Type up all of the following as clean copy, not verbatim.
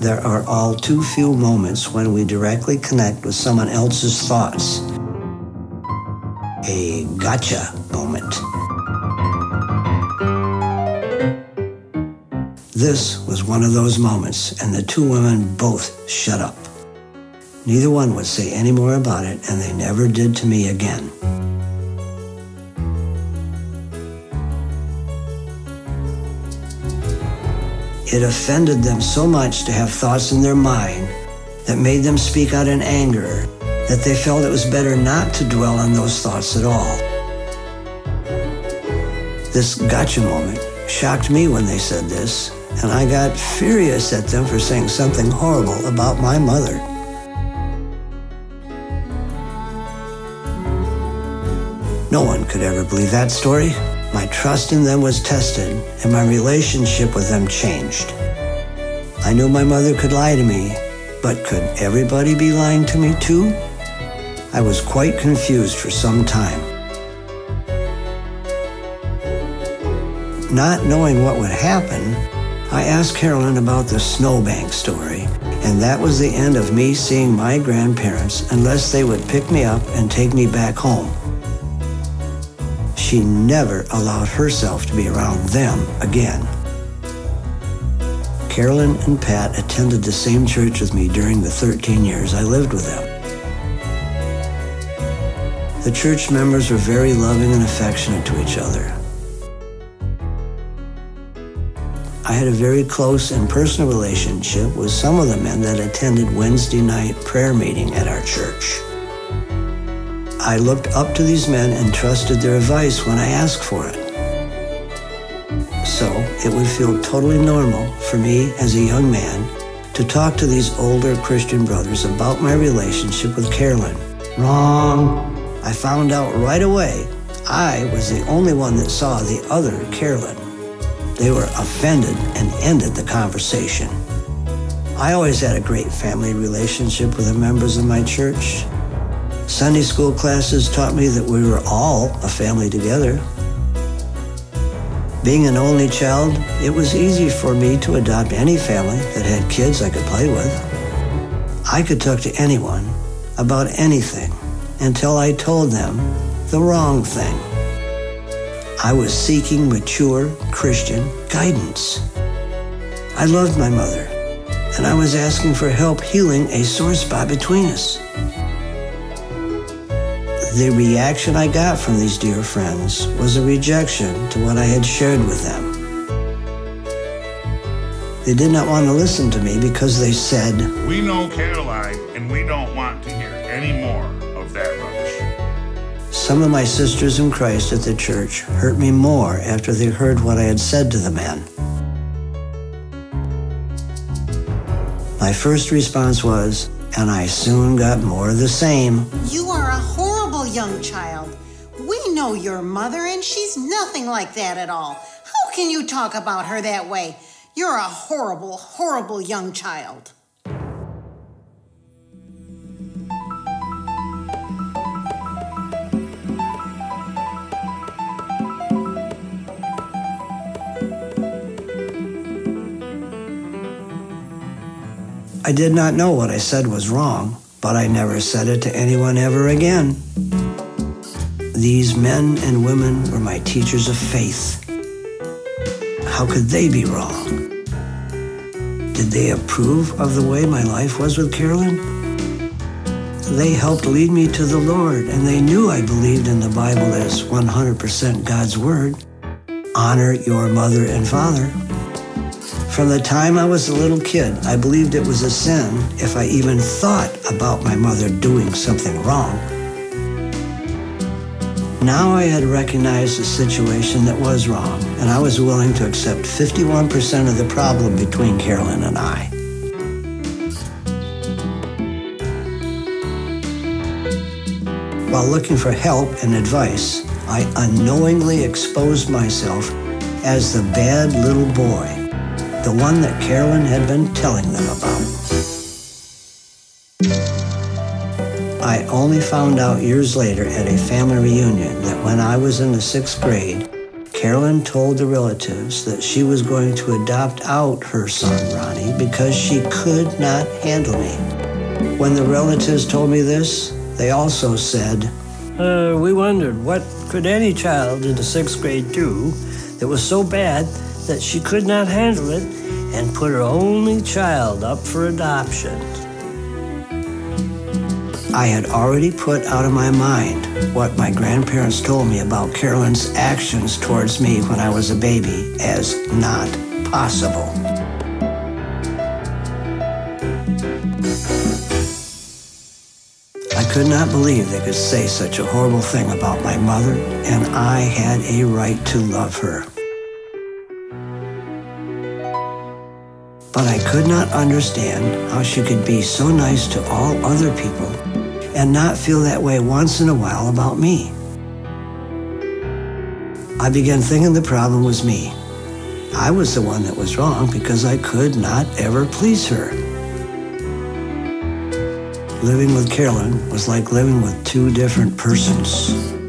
there are all too few moments when we directly connect with someone else's thoughts. A gotcha moment. This was one of those moments, and the two women both shut up. Neither one would say any more about it, and they never did to me again. It offended them so much to have thoughts in their mind that made them speak out in anger that they felt it was better not to dwell on those thoughts at all. This gotcha moment shocked me when they said this, and I got furious at them for saying something horrible about my mother. No one could ever believe that story. My trust in them was tested, and my relationship with them changed. I knew my mother could lie to me, but could everybody be lying to me too? I was quite confused for some time. Not knowing what would happen, I asked Carolyn about the snowbank story, and that was the end of me seeing my grandparents unless they would pick me up and take me back home. She never allowed herself to be around them again. Carolyn and Pat attended the same church with me during the 13 years I lived with them. The church members were very loving and affectionate to each other. I had a very close and personal relationship with some of the men that attended Wednesday night prayer meeting at our church. I looked up to these men and trusted their advice when I asked for it. So it would feel totally normal for me as a young man to talk to these older Christian brothers about my relationship with Carolyn. Wrong. I found out right away I was the only one that saw the other Carolyn. They were offended and ended the conversation. I always had a great family relationship with the members of my church. Sunday school classes taught me that we were all a family together. Being an only child, it was easy for me to adopt any family that had kids I could play with. I could talk to anyone about anything until I told them the wrong thing. I was seeking mature Christian guidance. I loved my mother, and I was asking for help healing a sore spot between us. The reaction I got from these dear friends was a rejection to what I had shared with them. They did not want to listen to me because they said, "We know Caroline, and we don't want to hear any more of that rubbish." Some of my sisters in Christ at the church hurt me more after they heard what I had said to the men. My first response was, and I soon got more of the same. "You are a horrible young child. We know your mother, and she's nothing like that at all. How can you talk about her that way? You're a horrible, horrible young child." I did not know what I said was wrong, but I never said it to anyone ever again. These men and women were my teachers of faith. How could they be wrong? Did they approve of the way my life was with Carolyn? They helped lead me to the Lord, and they knew I believed in the Bible as 100% God's Word. Honor your mother and father. From the time I was a little kid, I believed it was a sin if I even thought about my mother doing something wrong. Now I had recognized the situation that was wrong, and I was willing to accept 51% of the problem between Carolyn and I. While looking for help and advice, I unknowingly exposed myself as the bad little boy, the one that Carolyn had been telling them about. I only found out years later at a family reunion that when I was in the 6th grade, Carolyn told the relatives that she was going to adopt out her son, Ronnie, because she could not handle me. When the relatives told me this, they also said, We wondered what could any child in the 6th grade do that was so bad that she could not handle it and put her only child up for adoption. I had already put out of my mind what my grandparents told me about Carolyn's actions towards me when I was a baby as not possible. I could not believe they could say such a horrible thing about my mother, and I had a right to love her. But I could not understand how she could be so nice to all other people and not feel that way once in a while about me. I began thinking the problem was me. I was the one that was wrong because I could not ever please her. Living with Carolyn was like living with two different persons.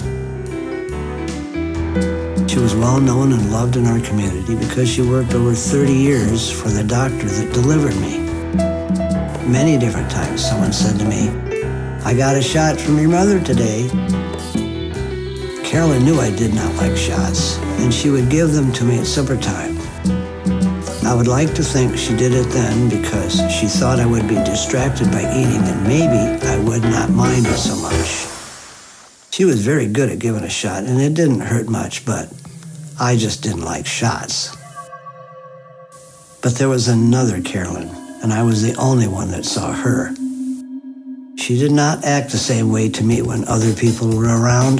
She was well known and loved in our community because she worked over 30 years for the doctor that delivered me. Many different times someone said to me, "I got a shot from your mother today." Carolyn knew I did not like shots, and she would give them to me at supper time. I would like to think she did it then because she thought I would be distracted by eating and maybe I would not mind it so much. She was very good at giving a shot, and it didn't hurt much, but I just didn't like shots. But there was another Carolyn, and I was the only one that saw her. She did not act the same way to me when other people were around.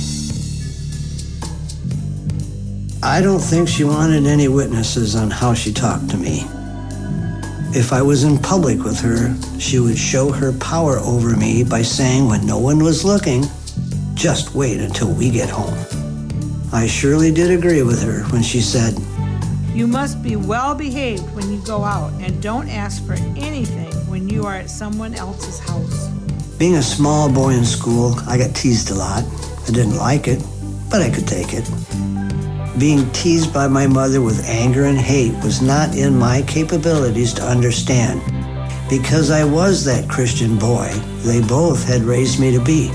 I don't think she wanted any witnesses on how she talked to me. If I was in public with her, she would show her power over me by saying when no one was looking, "Just wait until we get home." I surely did agree with her when she said, "You must be well behaved when you go out and don't ask for anything when you are at someone else's house." Being a small boy in school, I got teased a lot. I didn't like it, but I could take it. Being teased by my mother with anger and hate was not in my capabilities to understand. Because I was that Christian boy they both had raised me to be.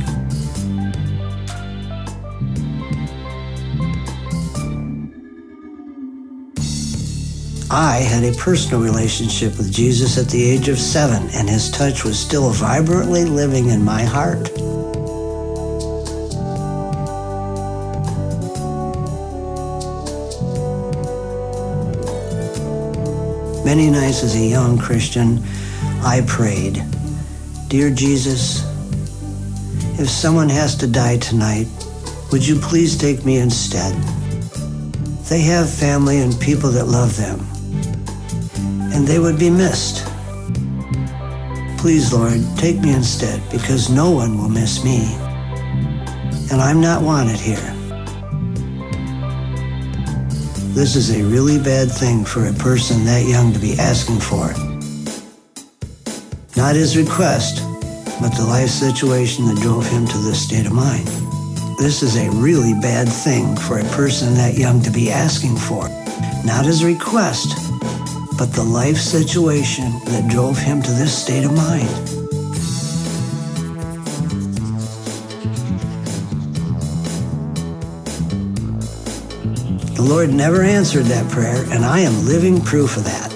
I had a personal relationship with Jesus at the age of 7, and his touch was still vibrantly living in my heart. Many nights as a young Christian, I prayed, "Dear Jesus, if someone has to die tonight, would you please take me instead? They have family and people that love them, and they would be missed. Please, Lord, take me instead, because no one will miss me, and I'm not wanted here." This is a really bad thing for a person that young to be asking for. Not his request, but the life situation that drove him to this state of mind. This is a really bad thing for a person that young to be asking for. Not his request, but the life situation that drove him to this state of mind. The Lord never answered that prayer, and I am living proof of that.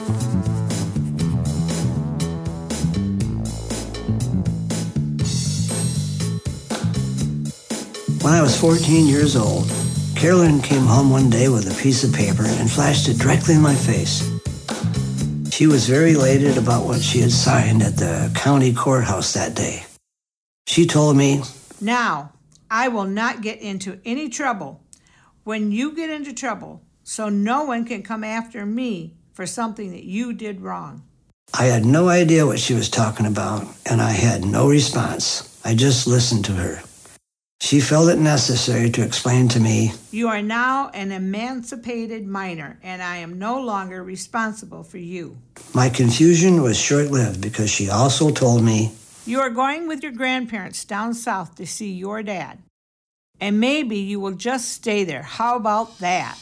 When I was 14 years old, Carolyn came home one day with a piece of paper and flashed it directly in my face. She was very elated about what she had signed at the county courthouse that day. She told me, "Now, I will not get into any trouble when you get into trouble, so no one can come after me for something that you did wrong." I had no idea what she was talking about, and I had no response. I just listened to her. She felt it necessary to explain to me, "You are now an emancipated minor, and I am no longer responsible for you." My confusion was short-lived because she also told me, "You are going with your grandparents down south to see your dad, and maybe you will just stay there. How about that?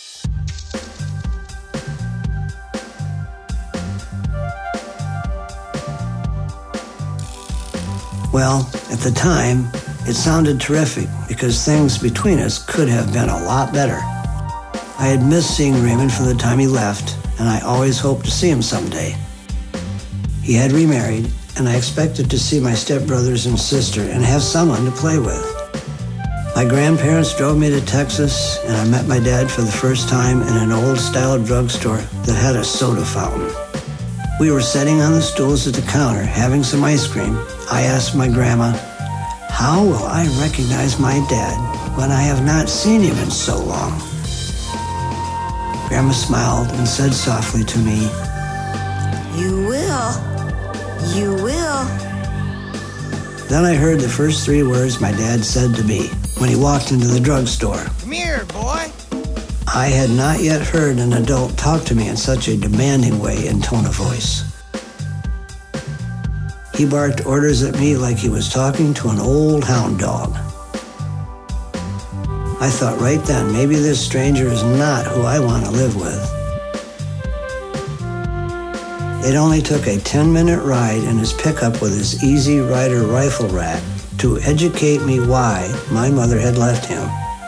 Well, at the time, it sounded terrific because things between us could have been a lot better. I had missed seeing Raymond from the time he left, and I always hoped to see him someday. He had remarried, and I expected to see my stepbrothers and sister and have someone to play with. My grandparents drove me to Texas, and I met my dad for the first time in an old-style drugstore that had a soda fountain. We were sitting on the stools at the counter having some ice cream. I asked my grandma, "How will I recognize my dad when I have not seen him in so long?" Grandma smiled and said softly to me, "You will. You will." Then I heard the first 3 words my dad said to me when he walked into the drugstore. "Come here, boy." I had not yet heard an adult talk to me in such a demanding way and tone of voice. He barked orders at me like he was talking to an old hound dog. I thought right then, maybe this stranger is not who I want to live with. It only took a 10-minute ride in his pickup with his Easy Rider rifle rack to educate me why my mother had left him.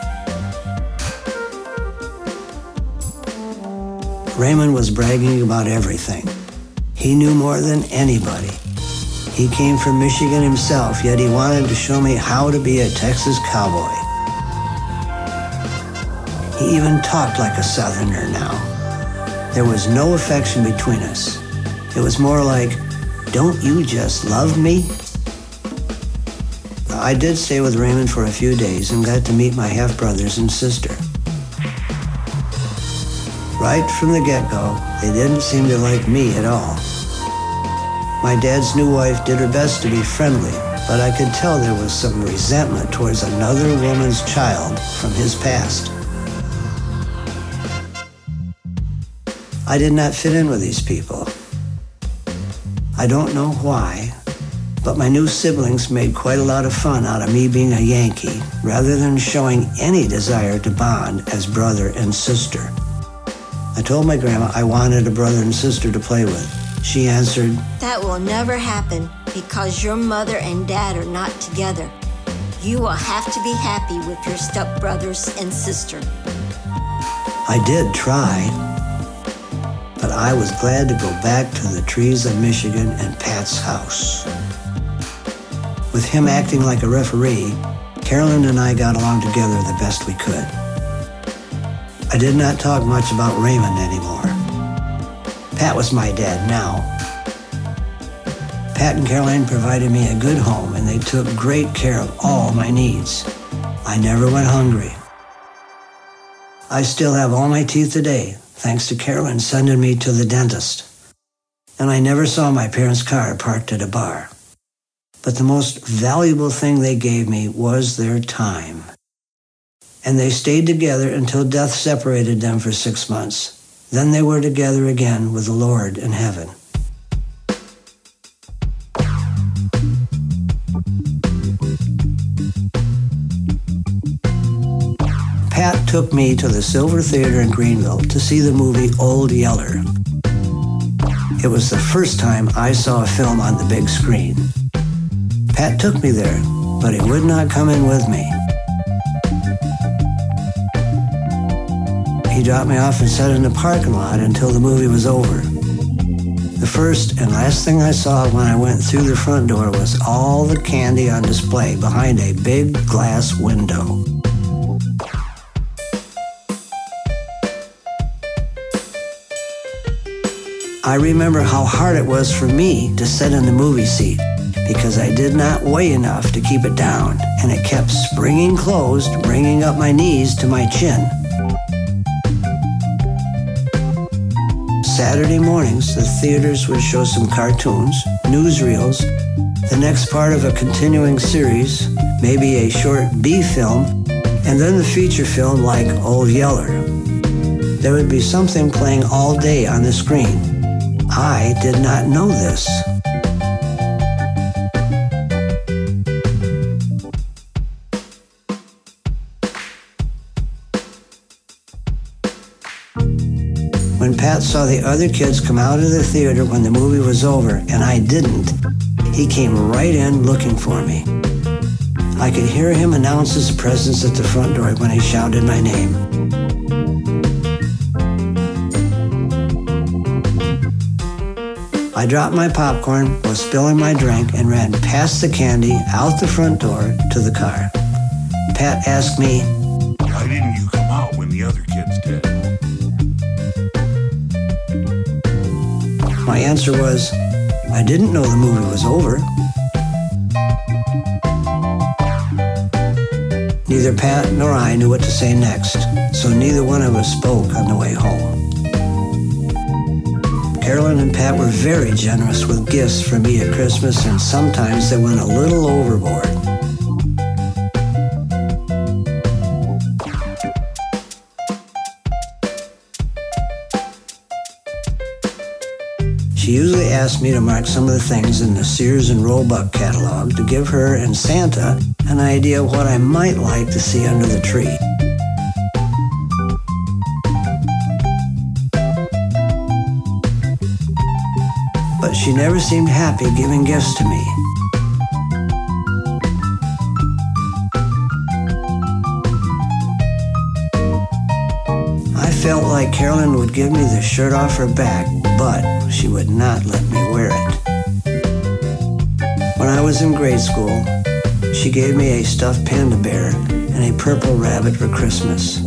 Raymond was bragging about everything. He knew more than anybody. He came from Michigan himself, yet he wanted to show me how to be a Texas cowboy. He even talked like a Southerner now. There was no affection between us. It was more like, "Don't you just love me?" I did stay with Raymond for a few days and got to meet my half-brothers and sister. Right from the get-go, they didn't seem to like me at all. My dad's new wife did her best to be friendly, but I could tell there was some resentment towards another woman's child from his past. I did not fit in with these people. I don't know why, but my new siblings made quite a lot of fun out of me being a Yankee, rather than showing any desire to bond as brother and sister. I told my grandma I wanted a brother and sister to play with. She answered, "That will never happen because your mother and dad are not together. You will have to be happy with your stepbrothers and sister." I did try, but I was glad to go back to the trees of Michigan and Pat's house. With him acting like a referee, Carolyn and I got along together the best we could. I did not talk much about Raymond anymore. Pat was my dad now. Pat and Caroline provided me a good home, and they took great care of all my needs. I never went hungry. I still have all my teeth today, thanks to Caroline sending me to the dentist. And I never saw my parents' car parked at a bar. But the most valuable thing they gave me was their time. And they stayed together until death separated them for 6 months. Then they were together again with the Lord in heaven. Pat took me to the Silver Theater in Greenville to see the movie Old Yeller. It was the first time I saw a film on the big screen. Pat took me there, but he would not come in with me. He dropped me off and sat in the parking lot until the movie was over. The first and last thing I saw when I went through the front door was all the candy on display behind a big glass window. I remember how hard it was for me to sit in the movie seat because I did not weigh enough to keep it down, and it kept springing closed, bringing up my knees to my chin. Saturday mornings, the theaters would show some cartoons, newsreels, the next part of a continuing series, maybe a short B film, and then the feature film like Old Yeller. There would be something playing all day on the screen. I did not know this. Pat saw the other kids come out of the theater when the movie was over, and I didn't, he came right in looking for me. I could hear him announce his presence at the front door when he shouted my name. I dropped my popcorn, was spilling my drink, and ran past the candy, out the front door, to the car. Pat asked me, "Why didn't you come out when the other kids did?" My answer was, I didn't know the movie was over. Neither Pat nor I knew what to say next, so neither one of us spoke on the way home. Carolyn and Pat were very generous with gifts for me at Christmas, and sometimes they went a little overboard. She usually asked me to mark some of the things in the Sears and Roebuck catalog to give her and Santa an idea of what I might like to see under the tree. But she never seemed happy giving gifts to me. I felt like Carolyn would give me the shirt off her back, but she would not let me wear it. When I was in grade school, she gave me a stuffed panda bear and a purple rabbit for Christmas.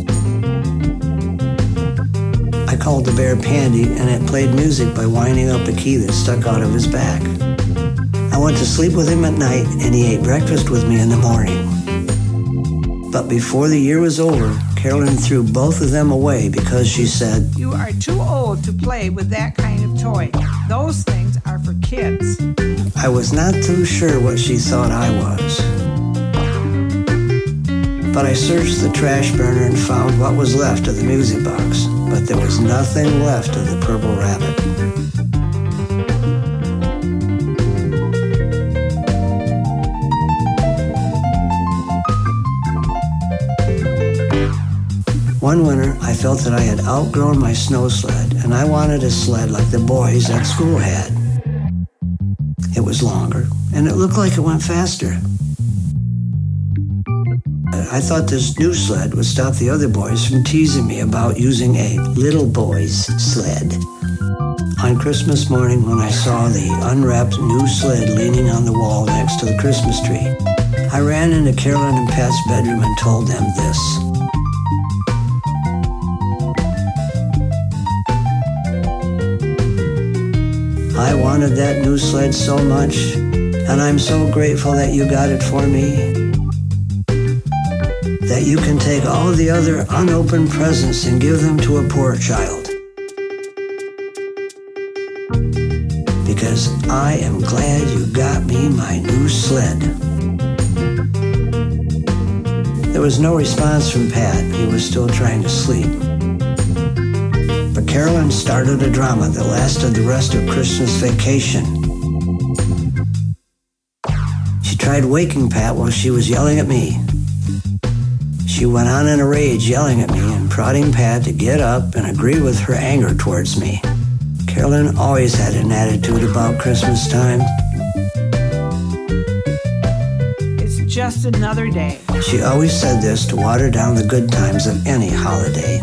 I called the bear Pandy, and it played music by winding up a key that stuck out of his back. I went to sleep with him at night, and he ate breakfast with me in the morning. But before the year was over, Carolyn threw both of them away because she said, "You are too old to play with that kind of toy. Those things are for kids." I was not too sure what she thought I was. But I searched the trash burner and found what was left of the music box, but there was nothing left of the purple rabbit. One winter, I felt that I had outgrown my snow sled, and I wanted a sled like the boys at school had. It was longer, and it looked like it went faster. I thought this new sled would stop the other boys from teasing me about using a little boy's sled. On Christmas morning, when I saw the unwrapped new sled leaning on the wall next to the Christmas tree, I ran into Carolyn and Pat's bedroom and told them this. I wanted that new sled so much, and I'm so grateful that you got it for me. That you can take all the other unopened presents and give them to a poor child. Because I am glad you got me my new sled. There was no response from Pat. He was still trying to sleep. But Carolyn started a drama that lasted the rest of Christmas vacation. She tried waking Pat while she was yelling at me. She went on in a rage, yelling at me and prodding Pat to get up and agree with her anger towards me. Carolyn always had an attitude about Christmas time. It's just another day. She always said this to water down the good times of any holiday.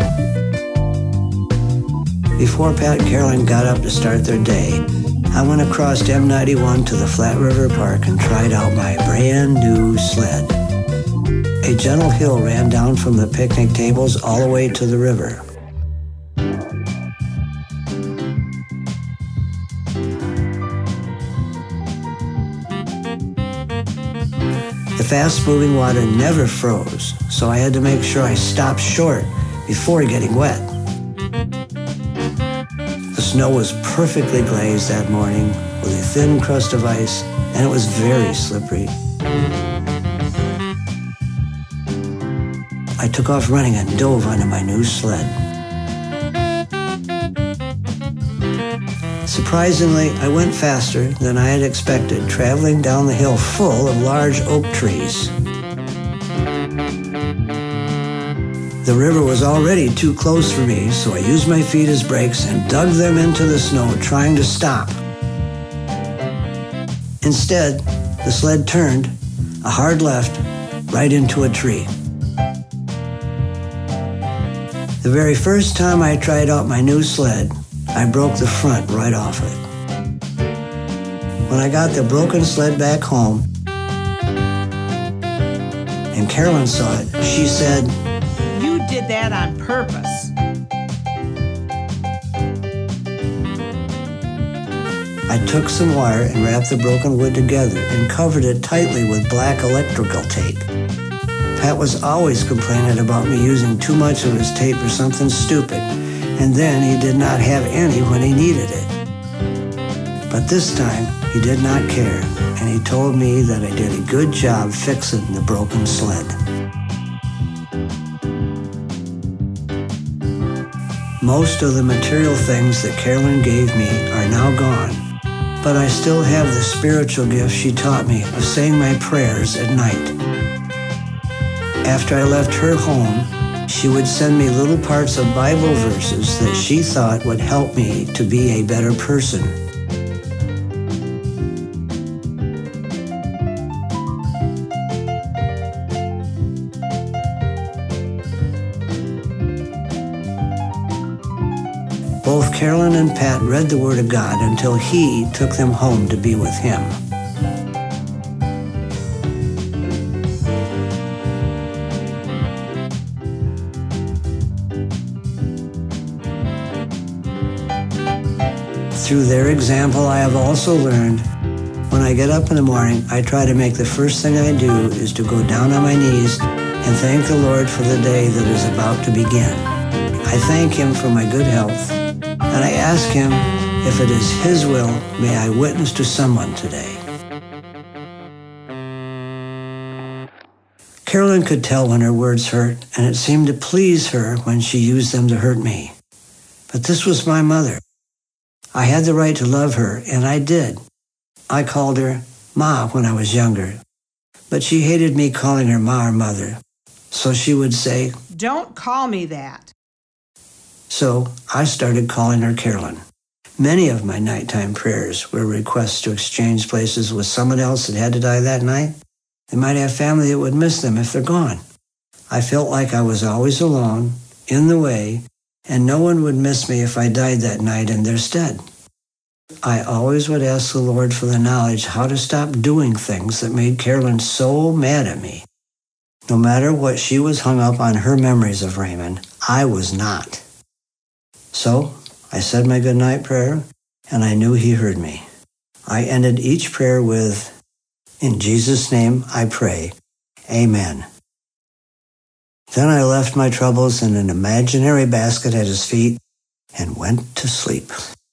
Before Pat and Carolyn got up to start their day, I went across M91 to the Flat River Park and tried out my brand new sled. A gentle hill ran down from the picnic tables all the way to the river. The fast-moving water never froze, so I had to make sure I stopped short before getting wet. The snow was perfectly glazed that morning with a thin crust of ice, and it was very slippery. I took off running and dove onto my new sled. Surprisingly, I went faster than I had expected, traveling down the hill full of large oak trees. The The river was already too close for me, so I used my feet as brakes and dug them into the snow, trying to stop. Instead, the sled turned, a hard left, right into a tree. The very first time I tried out my new sled, I broke the front right off it. When I got the broken sled back home, and Carolyn saw it, she said, "You did that on purpose." I took some wire and wrapped the broken wood together and covered it tightly with black electrical tape. Pat was always complaining about me using too much of his tape or something stupid, and then he did not have any when he needed it. But this time, he did not care, and he told me that I did a good job fixing the broken sled. Most of the material things that Carolyn gave me are now gone, but I still have the spiritual gift she taught me of saying my prayers at night. After I left her home, she would send me little parts of Bible verses that she thought would help me to be a better person. Both Carolyn and Pat read the Word of God until he took them home to be with him. Through their example, I have also learned when I get up in the morning, I try to make the first thing I do is to go down on my knees and thank the Lord for the day that is about to begin. I thank him for my good health, and I ask him, if it is his will, may I witness to someone today. Carolyn could tell when her words hurt, and it seemed to please her when she used them to hurt me. But this was my mother. I had the right to love her, and I did. I called her Ma when I was younger, but she hated me calling her Ma or Mother, so she would say, "Don't call me that." So I started calling her Carolyn. Many of my nighttime prayers were requests to exchange places with someone else that had to die that night. They might have family that would miss them if they're gone. I felt like I was always alone, in the way, and no one would miss me if I died that night in their stead. I always would ask the Lord for the knowledge how to stop doing things that made Carolyn so mad at me. No matter what she was hung up on her memories of Raymond, I was not. So I said my goodnight prayer, and I knew he heard me. I ended each prayer with, "In Jesus' name I pray, Amen." Then I left my troubles in an imaginary basket at his feet and went to sleep.